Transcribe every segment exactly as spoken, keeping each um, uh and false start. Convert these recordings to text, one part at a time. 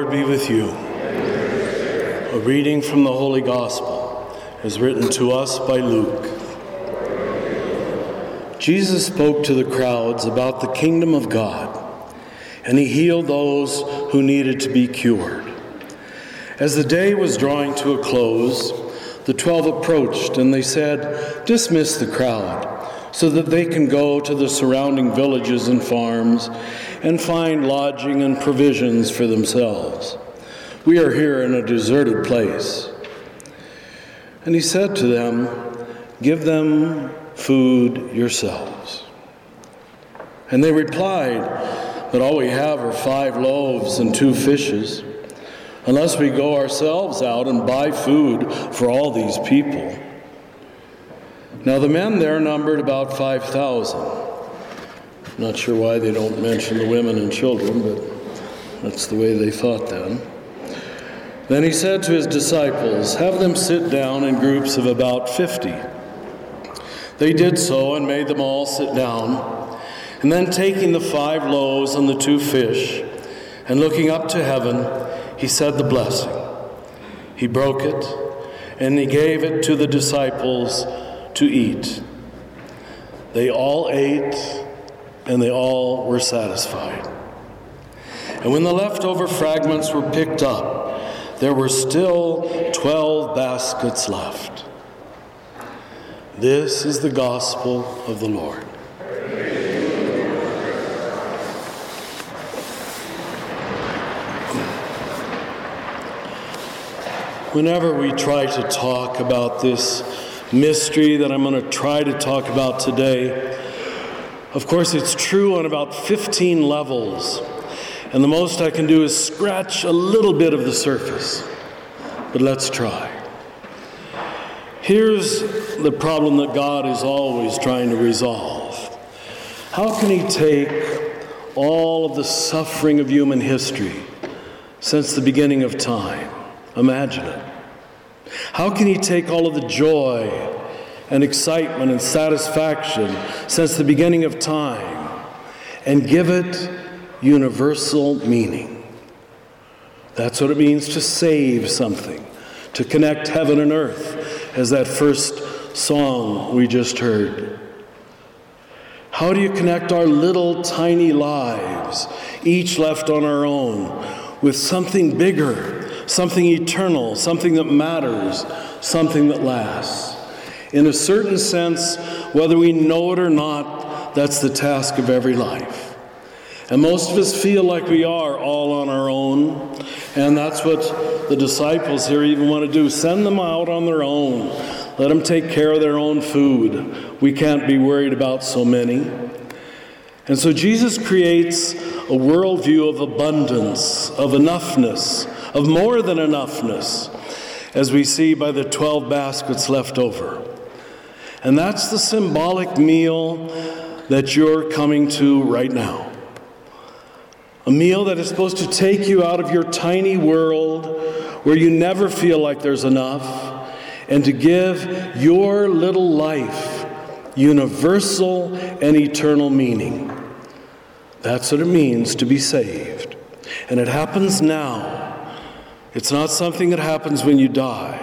Lord be with you. A reading from the Holy Gospel is written to us by Luke. Jesus spoke to the crowds about the kingdom of God, and he healed those who needed to be cured. As the day was drawing to a close, the twelve approached, and they said, "Dismiss the crowd, so that they can go to the surrounding villages and farms and find lodging and provisions for themselves. We are here in a deserted place." And he said to them, "Give them food yourselves." And they replied, "But all we have are five loaves and two fishes, unless we go ourselves out and buy food for all these people." Now the men there numbered about five thousand. Not sure why they don't mention the women and children, but that's the way they thought then. Then he said to his disciples, "Have them sit down in groups of about fifty." They did so and made them all sit down. And then taking the five loaves and the two fish, and looking up to heaven, he said the blessing. He broke it, and he gave it to the disciples to eat. They all ate, and they all were satisfied. And when the leftover fragments were picked up, there were still twelve baskets left. This is the gospel of the Lord. Whenever we try to talk about this mystery that I'm going to try to talk about today, of course it's true on about fifteen levels, and the most I can do is scratch a little bit of the surface. But let's try. Here's the problem that God is always trying to resolve. How can he take all of the suffering of human history since the beginning of time? Imagine it. How can he take all of the joy and excitement and satisfaction since the beginning of time and give it universal meaning? That's what it means to save something, to connect heaven and earth, as that first song we just heard. How do you connect our little tiny lives, each left on our own, with something bigger, something eternal, something that matters, something that lasts? In a certain sense, whether we know it or not, that's the task of every life. And most of us feel like we are all on our own, and that's what the disciples here even want to do. Send them out on their own. Let them take care of their own food. We can't be worried about so many. And so Jesus creates a worldview of abundance, of enoughness, of more than enoughness, as we see by the twelve baskets left over. And that's the symbolic meal that you're coming to right now. A meal that is supposed to take you out of your tiny world where you never feel like there's enough, and to give your little life universal and eternal meaning. That's what it means to be saved. And it happens now. It's not something that happens when you die.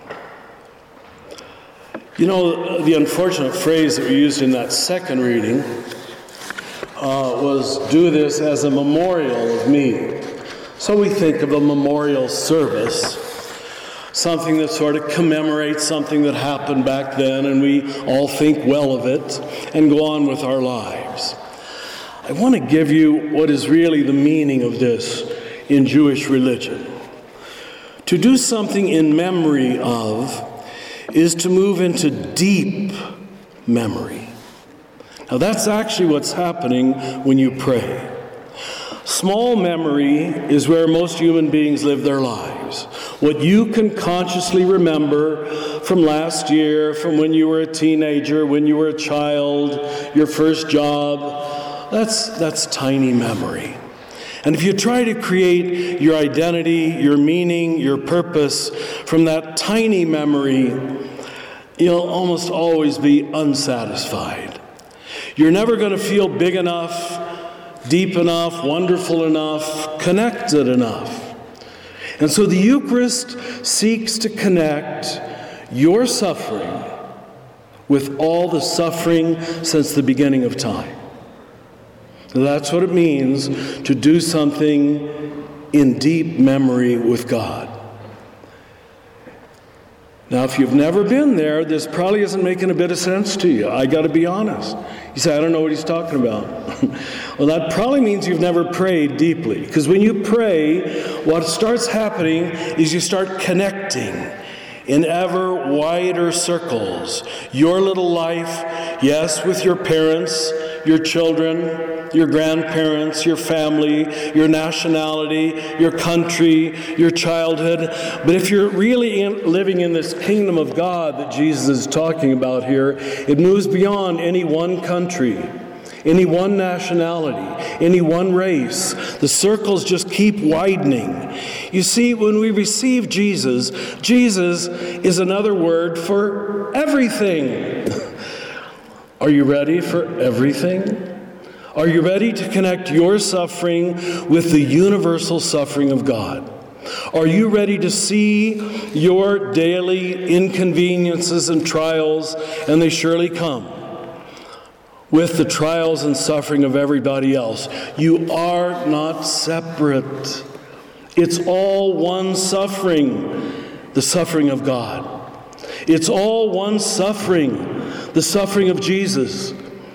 You know, the unfortunate phrase that we used in that second reading uh, was, "Do this as a memorial of me." So we think of a memorial service, something that sort of commemorates something that happened back then, and we all think well of it and go on with our lives. I want to give you what is really the meaning of this in Jewish religion. To do something in memory of is to move into deep memory. Now that's actually what's happening when you pray. Small memory is where most human beings live their lives. What you can consciously remember from last year, from when you were a teenager, when you were a child, your first job, that's, that's tiny memory. And if you try to create your identity, your meaning, your purpose from that tiny memory, you'll almost always be unsatisfied. You're never going to feel big enough, deep enough, wonderful enough, connected enough. And so the Eucharist seeks to connect your suffering with all the suffering since the beginning of time. That's what it means to do something in deep memory with God. Now, if you've never been there, this probably isn't making a bit of sense to you. I got to be honest. You say, I don't know what he's talking about. Well, that probably means you've never prayed deeply. Because when you pray, what starts happening is you start connecting in ever wider circles. Your little life, yes, with your parents, your children, your grandparents, your family, your nationality, your country, your childhood. But if you're really in, living in this kingdom of God that Jesus is talking about here, it moves beyond any one country, any one nationality, any one race. The circles just keep widening. You see, when we receive Jesus, Jesus is another word for everything. Are you ready for everything? Are you ready to connect your suffering with the universal suffering of God? Are you ready to see your daily inconveniences and trials, and they surely come, with the trials and suffering of everybody else? You are not separate. It's all one suffering, the suffering of God. It's all one suffering, the suffering of Jesus.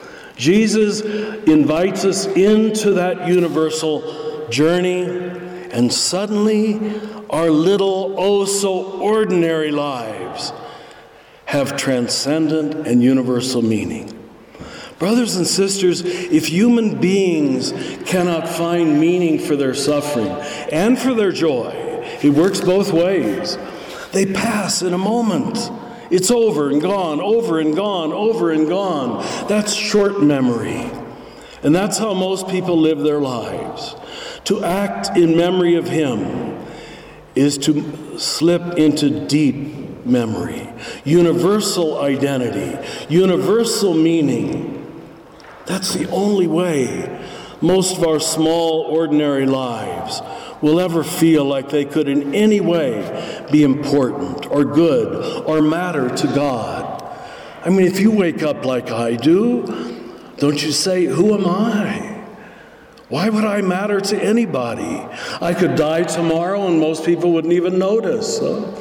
Jesus invites us into that universal journey, and suddenly our little, oh so ordinary lives have transcendent and universal meaning. Brothers and sisters, if human beings cannot find meaning for their suffering and for their joy, it works both ways. They pass in a moment. It's over and gone, over and gone, over and gone. That's short memory. And that's how most people live their lives. To act in memory of Him is to slip into deep memory, universal identity, universal meaning. That's the only way most of our small, ordinary lives will ever feel like they could in any way be important or good or matter to God. I mean, if you wake up like I do, don't you say, who am I? Why would I matter to anybody? I could die tomorrow and most people wouldn't even notice.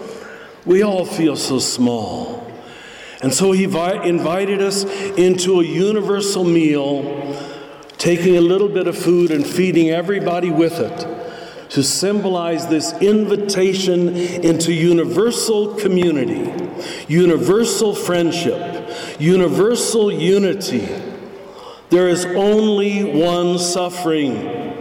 We all feel so small. And so He invited us into a universal meal, taking a little bit of food and feeding everybody with it, to symbolize this invitation into universal community, universal friendship, universal unity. There is only one suffering,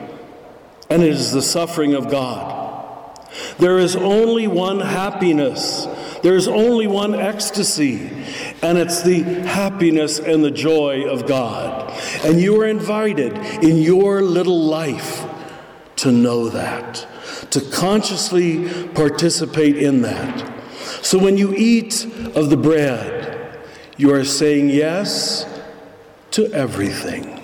and it is the suffering of God. There is only one happiness. There is only one ecstasy, and it's the happiness and the joy of God. And you are invited in your little life to know that, to consciously participate in that. So when you eat of the bread, you are saying yes to everything.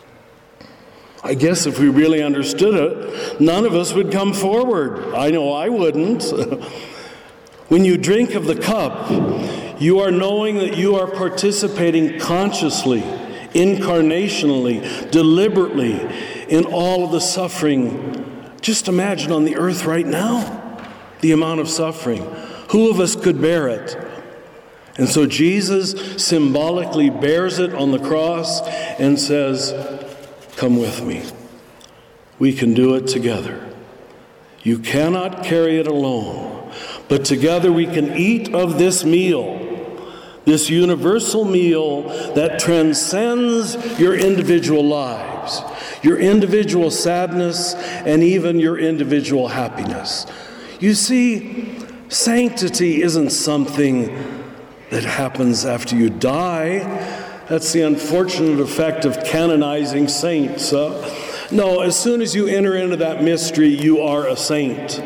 I guess if we really understood it, none of us would come forward. I know I wouldn't. When you drink of the cup, you are knowing that you are participating consciously, incarnationally, deliberately in all of the suffering. Just imagine on the earth right now, the amount of suffering. Who of us could bear it? And so Jesus symbolically bears it on the cross and says, come with me. We can do it together. You cannot carry it alone. But together we can eat of this meal, this universal meal that transcends your individual lives, your individual sadness, and even your individual happiness. You see, sanctity isn't something that happens after you die. That's the unfortunate effect of canonizing saints. Uh, no, as soon as you enter into that mystery, you are a saint.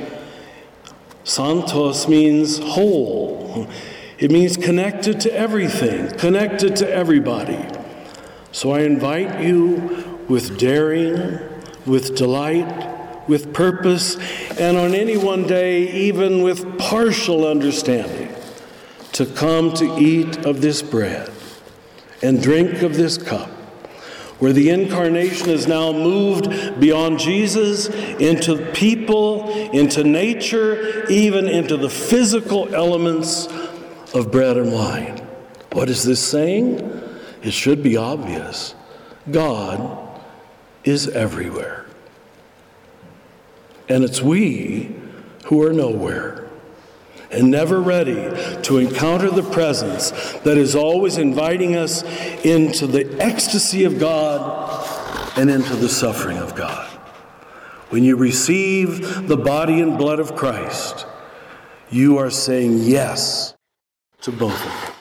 Santos means whole. It means connected to everything, connected to everybody. So I invite you with daring, with delight, with purpose, and on any one day, even with partial understanding, to come to eat of this bread and drink of this cup, where the incarnation is now moved beyond Jesus into people, into nature, even into the physical elements of bread and wine. What is this saying? It should be obvious. God is everywhere. And it's we who are nowhere and never ready to encounter the presence that is always inviting us into the ecstasy of God and into the suffering of God. When you receive the body and blood of Christ, you are saying yes to both of them.